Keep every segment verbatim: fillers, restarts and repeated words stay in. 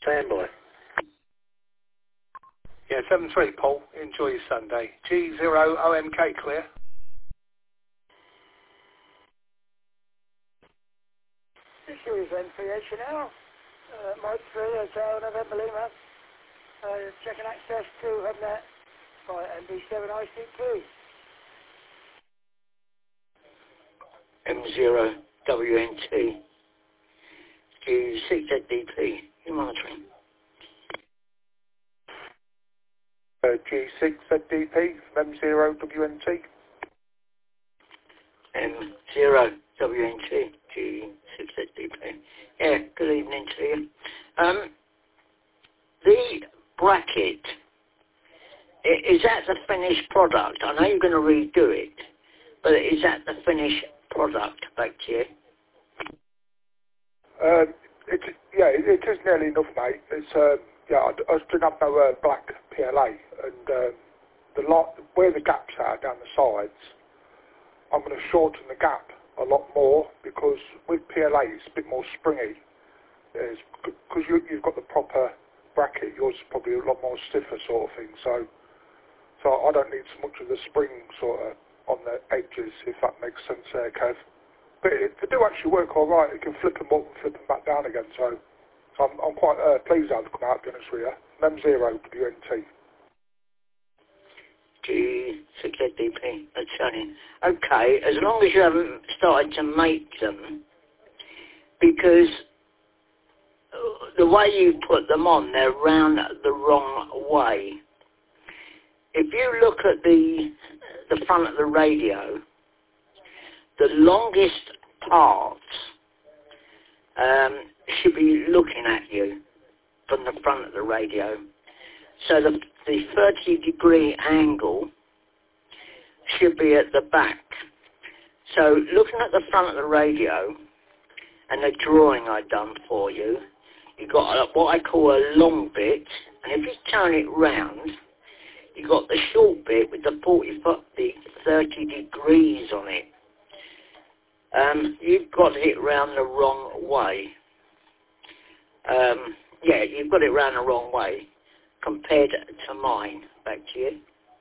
Standby. Yeah, seven three, Paul. Enjoy your Sunday. G zero O M K clear. This is N three H now. Uh, Mike three, Hotel November Lima. Uh, checking access to HubNet by M B seven I C P. M zero W N T. G six Z D P. You monitoring? Uh, G six Z D P from M zero W N T. M zero W N T. G six Z D P. Yeah, good evening to you. Um, the bracket, i- is that the finished product? I know you're going to redo it, but is that the finished product? Back to you. Um, it, yeah, it, it is nearly enough, mate. It's um, yeah, I, I still have no uh, black P L A, and um, the lot where the gaps are down the sides, I'm going to shorten the gap a lot more because with P L A it's a bit more springy. Because you, you've got the proper bracket, yours is probably a lot more stiffer sort of thing. So, so I don't need so much of the spring sort of on the edges, if that makes sense there, Kev. But it, they do actually work all right. You can flip them up and flip them back down again. So, so I'm, I'm quite uh, pleased how they've come out, to be honest with you. M zero W N T. G six Z D P. That's funny. Okay, as long as you haven't started to make them, because the way you put them on, they're round the wrong way. If you look at the the front of the radio, the longest parts um, should be looking at you from the front of the radio. So the, the thirty degree angle should be at the back. So looking at the front of the radio and the drawing I've done for you, you've got a, what I call a long bit, and if you turn it round, you've got the short bit with the forty foot, the thirty degrees on it. Um, you've got it round the wrong way. Um, yeah, you've got it round the wrong way compared to mine. Back to you.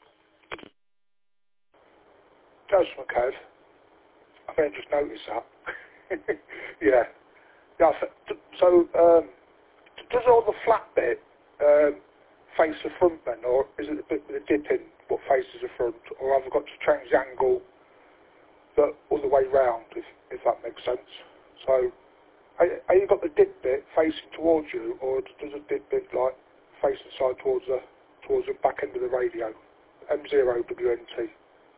Does, Kev. I think I just noticed that. yeah. Yeah. So, so um, does all the flat bit um, face the front then, or is it the bit with the dip in what faces the front, or have I got to change the angle the other way round, if, if that makes sense? So, have you got the dip bit facing towards you, or does the dip bit like facing side towards the towards the back end of the radio? M zero W N T.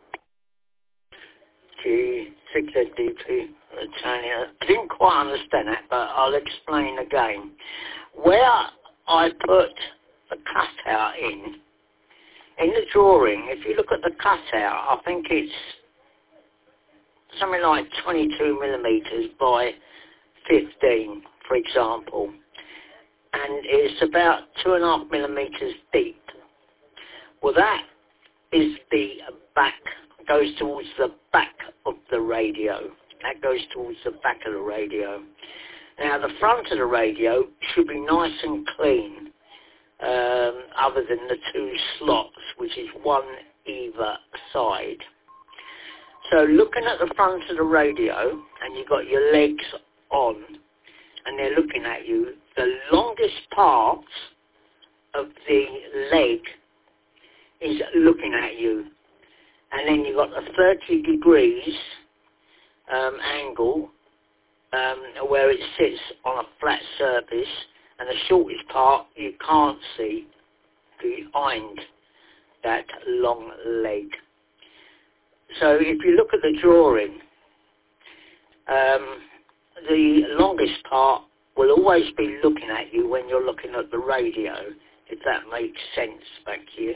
G six Z D P. I didn't quite understand that, but I'll explain again. Where I put the cutout in, in the drawing, if you look at the cutout, I think it's something like twenty-two millimetres by fifteen, for example, and it's about two and a half millimetres deep. Well, that is the back, goes towards the back of the radio. That goes towards the back of the radio. Now, the front of the radio should be nice and clean, um, other than the two slots, which is one either side. So looking at the front of the radio, and you've got your legs on, and they're looking at you, the longest part of the leg is looking at you. And then you've got the thirty degrees um, angle um, where it sits on a flat surface, and the shortest part you can't see behind that long leg. So if you look at the drawing, um, the longest part will always be looking at you when you're looking at the radio, if that makes sense back here.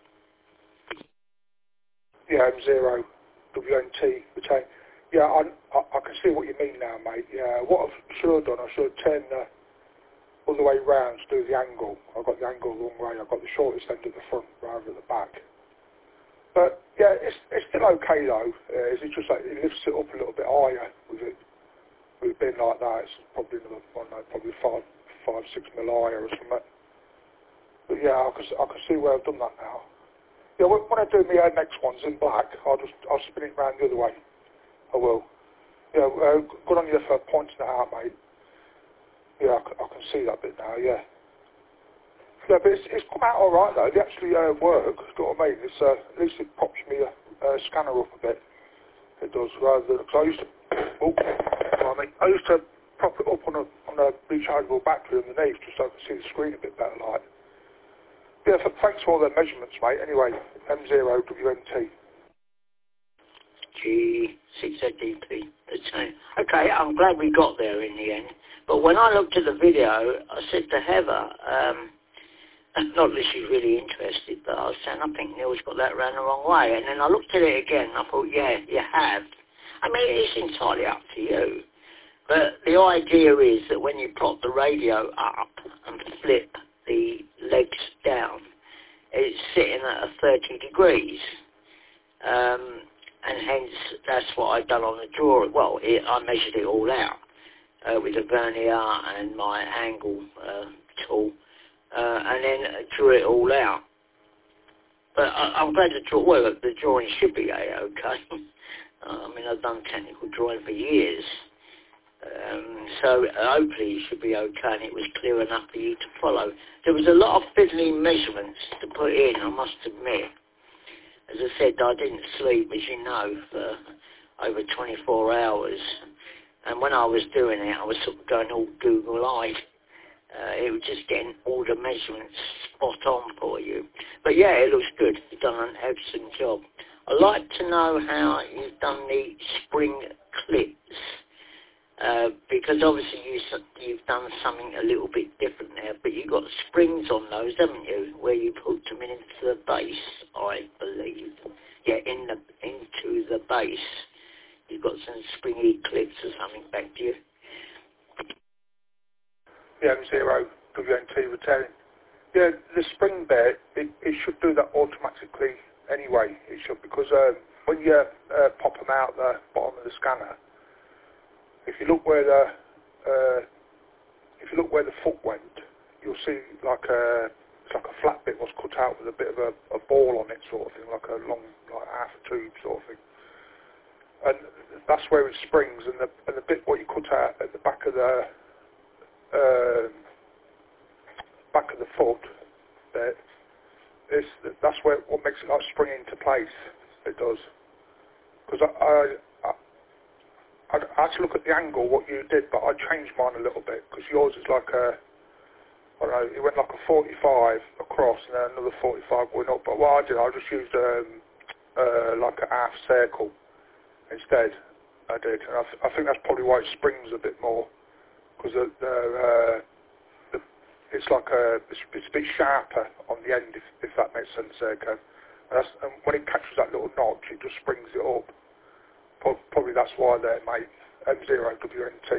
Yeah, M zero W N T. Which I, yeah, I, I, I can see what you mean now, mate. Yeah, what I should have done, I should have turned the other way round to do the angle. I got the angle the wrong way. I got the shortest end at the front rather than the back. But yeah, it's it's still okay though. Uh, it's just like it lifts it up a little bit higher with it. With it being like that, it's probably another, I don't know, probably five five, six mil higher or something. But yeah, I can, I can see where I've done that now. Yeah, when, when I do my uh, next ones in black, I'll just I'll spin it round the other way. I will. Yeah, uh, good on you for pointing that out, mate. Yeah, I, c- I can see that bit now. Yeah. Yeah, but it's, it's come out all right though. They actually uh, work. You know what I mean? It's uh, at least it pops me a uh, scanner up a bit. It does, rather than because I used to. Oh, I mean, I used to prop it up on a on a rechargeable battery underneath just so I could see the screen a bit better, like. Yeah, th- thanks for all their measurements, mate. Anyway, M zero W N T. G six Z D P. Okay, I'm glad we got there in the end. But when I looked at the video, I said to Heather, um, not that she's really interested, but I was saying, I think Neil's got that round the wrong way. And then I looked at it again, and I thought, yeah, you have. I mean, it's entirely up to you. But the idea is that when you prop the radio up and flip the legs down, it's sitting at a thirty degrees. Um, and hence, that's what I've done on the drawing. Well, it, I measured it all out uh, with a vernier and my angle uh, tool, uh, and then drew it all out. But I, I'm glad the draw. Well, the drawing should be a-okay. I mean, I've done technical drawing for years, um, so hopefully it should be okay, and it was clear enough for you to follow. There was a lot of fiddly measurements to put in, I must admit. As I said, I didn't sleep, as you know, for over twenty-four hours. And when I was doing it, I was sort of going all Google-eyed. Uh, it was just getting all the measurements spot on for you. But yeah, it looks good. You've done an excellent job. I'd like to know how you've done the spring clips. Uh, because obviously you, you've done something a little bit different there, but you've got springs on those, haven't you, where you put them into the base, I believe. Yeah, in the, into the base. You've got some springy clips or something back to you. Yeah, M zero W N T returning. Yeah, the spring bit, it, it should do that automatically anyway. It should, because um, when you uh, pop them out the bottom of the scanner, if you look where the uh, if you look where the foot went, you'll see like a it's like a flat bit was cut out with a bit of a, a ball on it, sort of thing, like a long, like half a tube sort of thing. And that's where it springs, and the and the bit what you cut out at the back of the um, back of the foot, there, is that's where what makes it like spring into place. It does, because I. I, I I had to look at the angle, what you did, but I changed mine a little bit, because yours is like a, I don't know, it went like a forty-five across and then another forty-five going up, but what I did, I just used um, uh, like a half circle instead, I did, and I, th- I think that's probably why it springs a bit more, because the, the, uh, the, it's like a, it's, it's a bit sharper on the end, if, if that makes sense, Serco. And, that's, and when it catches that little notch, it just springs it up. Probably that's why they're made M zero W N T.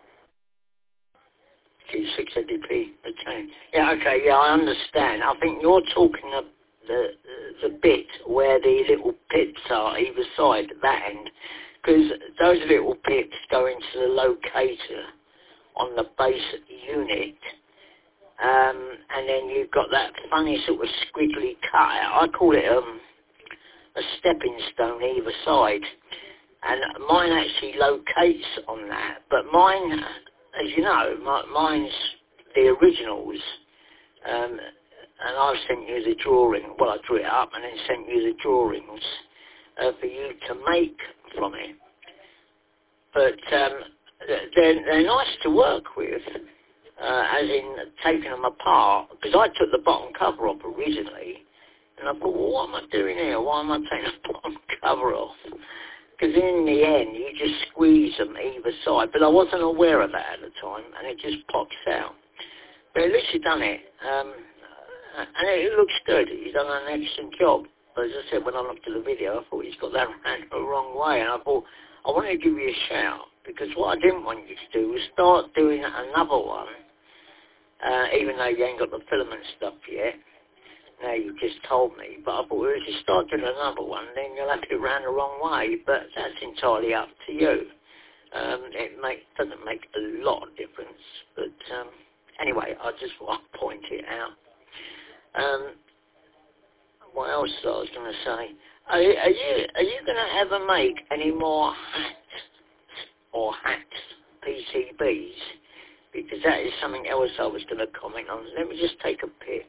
G six Z D P, okay. Yeah, okay, yeah, I understand. I think you're talking of the, the bit where the little pips are either side, that end, because those little pips go into the locator on the base unit, um, and then you've got that funny sort of squiggly cut. I call it um, a stepping stone either side. And mine actually locates on that, but mine, as you know, my, mine's the originals, um, and I've sent you the drawing, well I drew it up and then sent you the drawings uh, for you to make from it. But um, they're, they're nice to work with, uh, as in taking them apart, because I took the bottom cover off originally, and I thought, well, what am I doing here? Why am I taking the bottom cover off? Because in the end, you just squeeze them either side. But I wasn't aware of that at the time, and it just pops out. But at least you've done it. Um, and it looks good. You've done an excellent job. But as I said, when I looked at the video, I thought he's got that round the wrong way. And I thought, I wanted to give you a shout. Because what I didn't want you to do was start doing another one, uh, even though you ain't got the filament stuff yet. Now you've just told me, but I thought, well, if you start doing another one, then you'll have it round the wrong way, but that's entirely up to you. Um, it make, doesn't make a lot of difference, but um, Anyway, I just want to point it out. Um, what else I was going to say? Are, are you are you going to ever make any more hats or hats P C Bs? Because that is something else I was going to comment on. Let me just take a pip.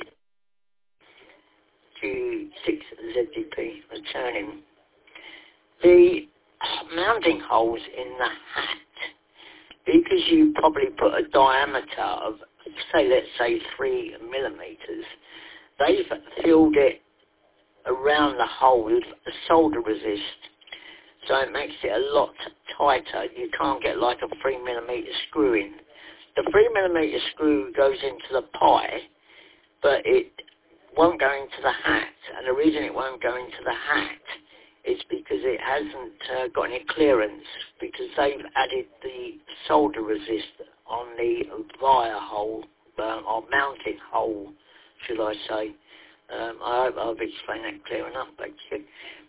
G six Z D P returning. The mounting holes in the hat, because you probably put a diameter of, say, let's say three millimeters, they've filled it around the hole with solder resist, so it makes it a lot tighter. You can't get like a three millimeter screw in. The three millimeter screw goes into the pie, but it won't go into the hat, and the reason it won't go into the hat is because it hasn't uh, got any clearance, because they've added the solder resist on the via hole, um, or mounting hole, should I say. Um, I hope I've explained that clear enough, basically.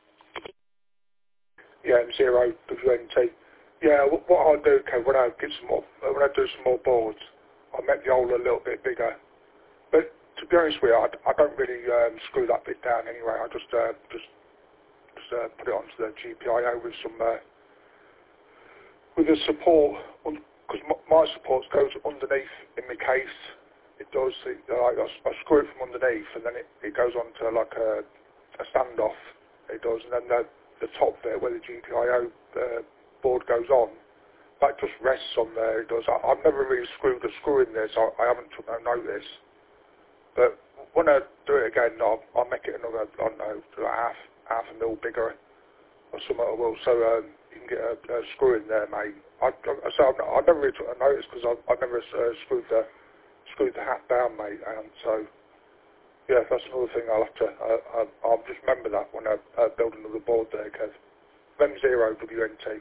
Yeah, M zero W N T. Yeah, what, what I'll do, okay, when I get some more, when I do some more boards, I'll make the hole a little bit bigger. But to be honest with you, I, I don't really um, screw that bit down anyway. I just uh, just just uh, put it onto the G P I O with some uh, with the support, because my, my support goes underneath in my case. It does. It, like I, I screw it from underneath, and then it, it goes onto like a, a standoff. It does, and then the the top bit where the G P I O uh, board goes on, that just rests on there. It does. I, I've never really screwed a screw in there, so I, I haven't took no notice. But when I do it again, I'll, I'll make it another, I don't know, half, half a mil bigger or something I will, so um, you can get a, a screw in there, mate. I, I, so I've, I've never really took a notice because I've, I've never uh, screwed the screwed the hat down, mate, and so, yeah, that's another thing I'll have to, uh, uh, I'll just remember that when I uh, build another board there, Kev. M zero W N T.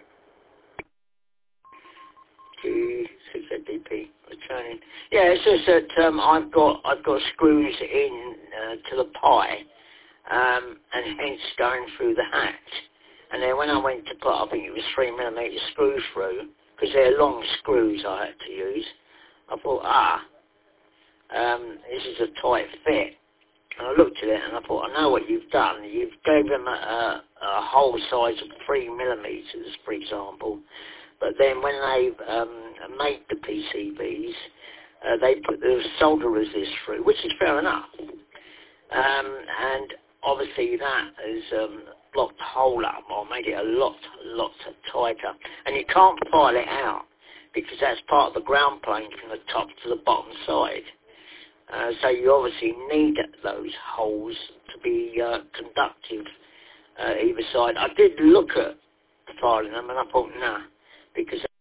G six Z D P returning. Yeah, it's just that um, I've got I've got screws in uh, to the pie, um, and hence going through the hat. And then when I went to put, I think it was three millimeter screw through, because they're long screws I had to use. I thought, ah, um, this is a tight fit. And I looked at it and I thought, I know what you've done. You've gave them a, a, a hole size of three millimeters, for example. But then when they um, made the P C Bs, uh, they put the solder resist through, which is fair enough. Um, and obviously that has um, blocked the hole up or made it a lot, lot tighter. And you can't file it out because that's part of the ground plane from the top to the bottom side. Uh, so you obviously need those holes to be uh, conductive uh, either side. I did look at filing them and I thought, nah, because